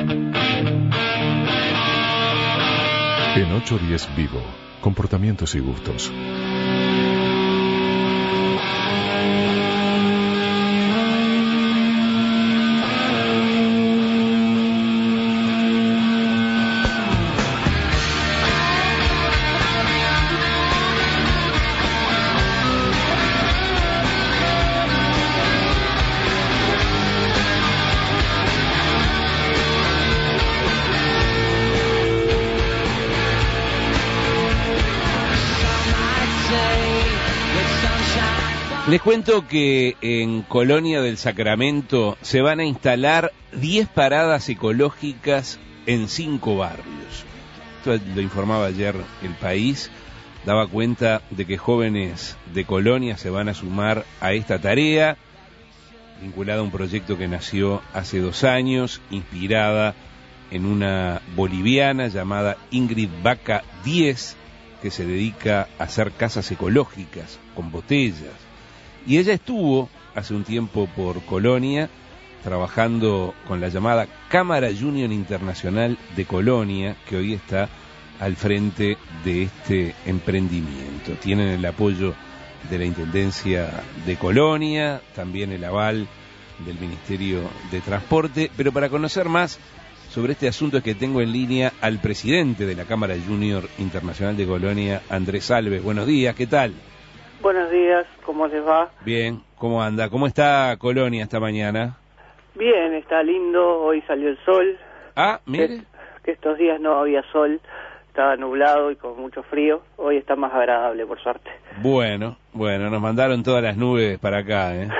En 810 Vivo, comportamientos y gustos. Les cuento que en Colonia del Sacramento se van a instalar 10 paradas ecológicas en 5 barrios. Esto lo informaba ayer El País, daba cuenta de que jóvenes de Colonia se van a sumar a esta tarea, vinculada a un proyecto que nació hace 2 años, inspirada en una boliviana llamada Ingrid Vaca 10, que se dedica a hacer casas ecológicas con botellas. Y ella estuvo hace un tiempo por Colonia trabajando con la llamada Cámara Junior Internacional de Colonia, que hoy está al frente de este emprendimiento. Tienen el apoyo de la Intendencia de Colonia, también el aval del Ministerio de Transporte, pero para conocer más sobre este asunto es que tengo en línea al presidente de la Cámara Junior Internacional de Colonia, Andrés Alves. Buenos días, ¿qué tal? Buenos días, ¿cómo les va? Bien, ¿cómo anda? ¿Cómo está Colonia esta mañana? Bien, está lindo, hoy salió el sol. Ah, mire. Que estos días no había sol, estaba nublado y con mucho frío. Hoy está más agradable, por suerte. Bueno, nos mandaron todas las nubes para acá, ¿eh?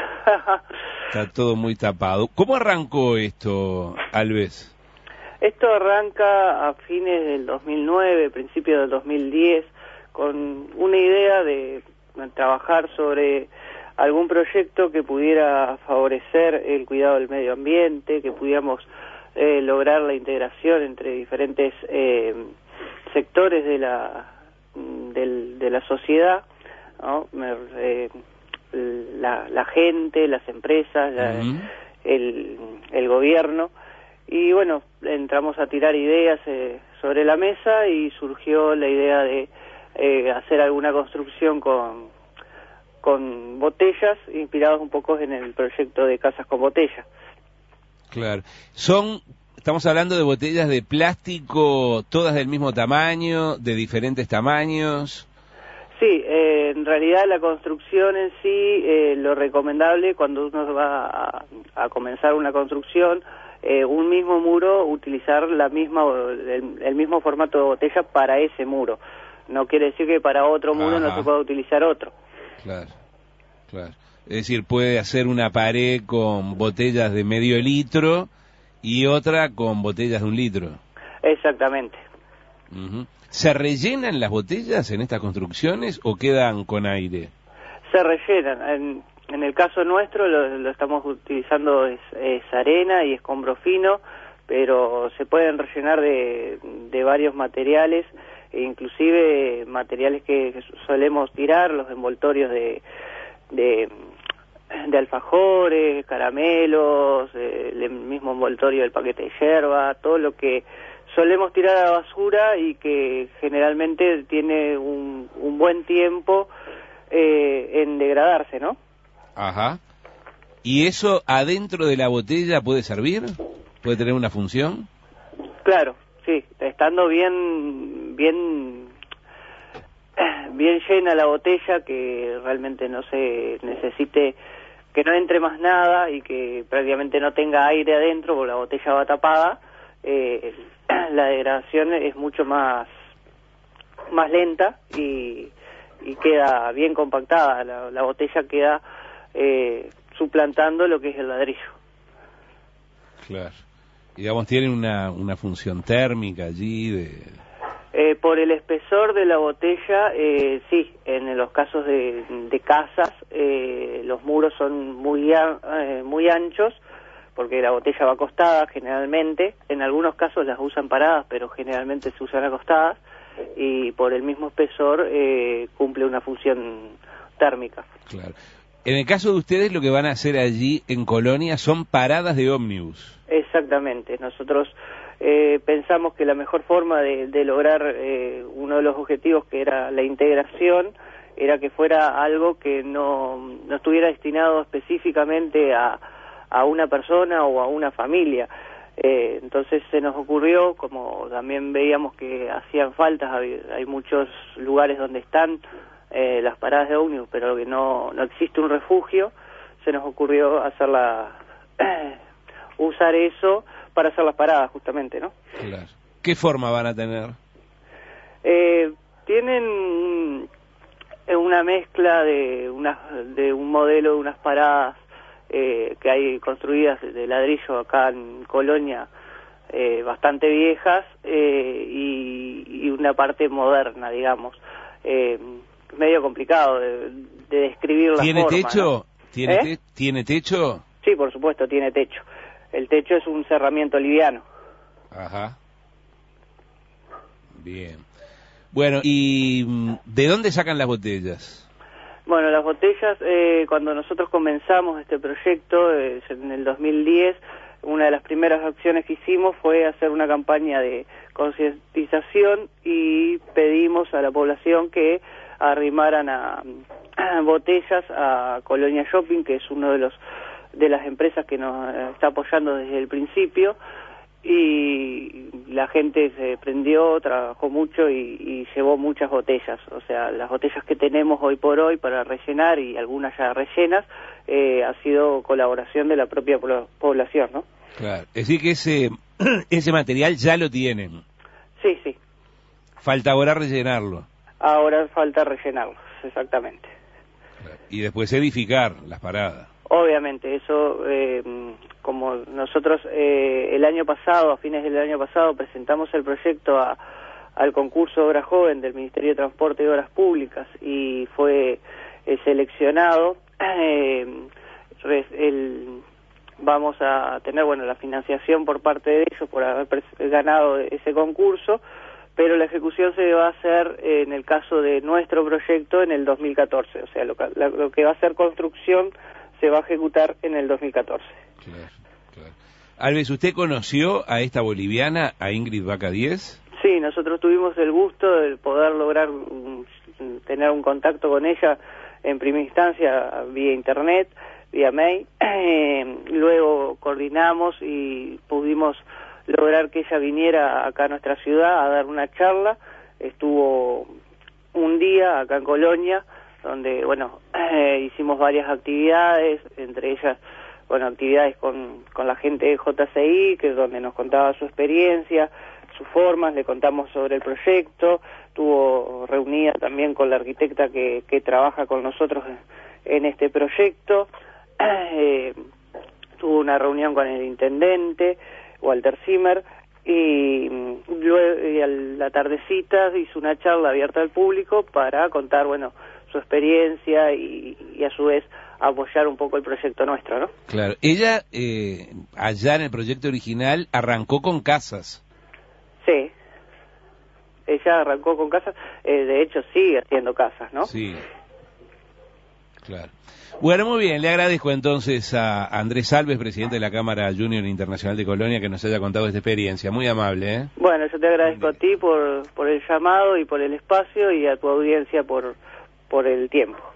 Está todo muy tapado. ¿Cómo arrancó esto, Alves? Esto arranca a fines del 2009, principios del 2010, con una idea de trabajar sobre algún proyecto que pudiera favorecer el cuidado del medio ambiente, que pudiéramos lograr la integración entre diferentes sectores de la sociedad, ¿no? La gente, las empresas, el gobierno. Y bueno, entramos a tirar ideas sobre la mesa y surgió la idea de hacer alguna construcción con botellas, inspirados un poco en el proyecto de casas con botella. Claro. Estamos hablando de botellas de plástico, todas del mismo tamaño, de diferentes tamaños. Sí, en realidad la construcción en sí, lo recomendable cuando uno va a comenzar una construcción, un mismo muro, utilizar el mismo formato de botella para ese muro. No quiere decir que para otro muro no se pueda utilizar otro. Claro. Es decir, puede hacer una pared con botellas de medio litro y otra con botellas de 1 litro. Exactamente. ¿Se rellenan las botellas en estas construcciones o quedan con aire? Se rellenan. En el caso nuestro lo estamos utilizando es arena y escombro fino, pero se pueden rellenar de varios materiales, inclusive materiales que solemos tirar, los envoltorios de alfajores, caramelos, el mismo envoltorio del paquete de yerba, todo lo que solemos tirar a la basura y que generalmente tiene un buen tiempo en degradarse, ¿no? Ajá. ¿Y eso adentro de la botella puede servir? ¿Puede tener una función? Claro, sí, estando bien llena la botella, que realmente no se necesite, que no entre más nada y que prácticamente no tenga aire adentro porque la botella va tapada, la degradación es mucho más lenta y queda bien compactada, la botella queda suplantando lo que es el ladrillo. Claro. Digamos, tiene una función térmica allí por el espesor de la botella, sí, en los casos de casas, los muros son muy anchos, porque la botella va acostada generalmente. En algunos casos las usan paradas, pero generalmente se usan acostadas, y por el mismo espesor cumple una función térmica. Claro. En el caso de ustedes, lo que van a hacer allí en Colonia son paradas de ómnibus. Exactamente. Nosotros pensamos que la mejor forma de lograr uno de los objetivos, que era la integración, era que fuera algo que no estuviera destinado específicamente a una persona o a una familia. Entonces se nos ocurrió, como también veíamos que hacían faltas, hay muchos lugares donde están las paradas de ómnibus, pero que no existe un refugio, se nos ocurrió usar eso para hacer las paradas, justamente, ¿no? Claro. ¿Qué forma van a tener? Tienen una mezcla de un modelo de unas paradas que hay construidas de ladrillo acá en Colonia, bastante viejas, y una parte moderna, digamos. Medio complicado de describir la ¿Tiene forma, techo? ¿no? ¿Tiene techo? Sí, por supuesto, tiene techo. El techo es un cerramiento liviano. Ajá. Bien. Bueno, ¿y de dónde sacan las botellas? Bueno, las botellas, cuando nosotros comenzamos este proyecto, en el 2010, una de las primeras acciones que hicimos fue hacer una campaña de concientización y pedimos a la población que arrimaran a botellas a Colonia Shopping, que es uno de las empresas que nos está apoyando desde el principio, y la gente se prendió, trabajó mucho y llevó muchas botellas. O sea, las botellas que tenemos hoy por hoy para rellenar, y algunas ya rellenas, ha sido colaboración de la propia población, ¿no? Claro, es decir que ese material ya lo tienen. Sí, sí. Falta ahora rellenarlo. Ahora falta rellenarlos, exactamente. Claro. Y después edificar las paradas. Obviamente, eso, como nosotros el año pasado, a fines del año pasado, presentamos el proyecto al concurso Obra Joven del Ministerio de Transporte y Obras Públicas, y fue seleccionado, vamos a tener, bueno, la financiación por parte de ellos por haber ganado ese concurso, pero la ejecución se va a hacer, en el caso de nuestro proyecto, en el 2014. O sea, lo que va a ser construcción se va a ejecutar en el 2014. Claro, claro. Alves, ¿usted conoció a esta boliviana, a Ingrid Vaca 10? Sí, nosotros tuvimos el gusto de poder lograr tener un contacto con ella en primera instancia vía internet, vía mail. Luego coordinamos y pudimos lograr que ella viniera acá a nuestra ciudad a dar una charla. Estuvo un día acá en Colonia, donde, bueno, hicimos varias actividades, entre ellas, bueno, actividades con la gente de JCI, que es donde nos contaba su experiencia, sus formas, le contamos sobre el proyecto. Estuvo reunida también con la arquitecta que trabaja con nosotros en este proyecto. Tuvo una reunión con el intendente, Walter Zimmer, y luego a la tardecita hizo una charla abierta al público para contar, bueno, su experiencia y a su vez apoyar un poco el proyecto nuestro, ¿no? Claro. Ella, allá en el proyecto original, arrancó con casas. Sí. Ella arrancó con casas, de hecho sigue haciendo casas, ¿no? Sí. Claro. Bueno, muy bien, le agradezco entonces a Andrés Alves, presidente de la Cámara Junior Internacional de Colonia, que nos haya contado esta experiencia. Muy amable, ¿eh? Bueno, yo te agradezco a ti por el llamado y por el espacio, y a tu audiencia por el tiempo.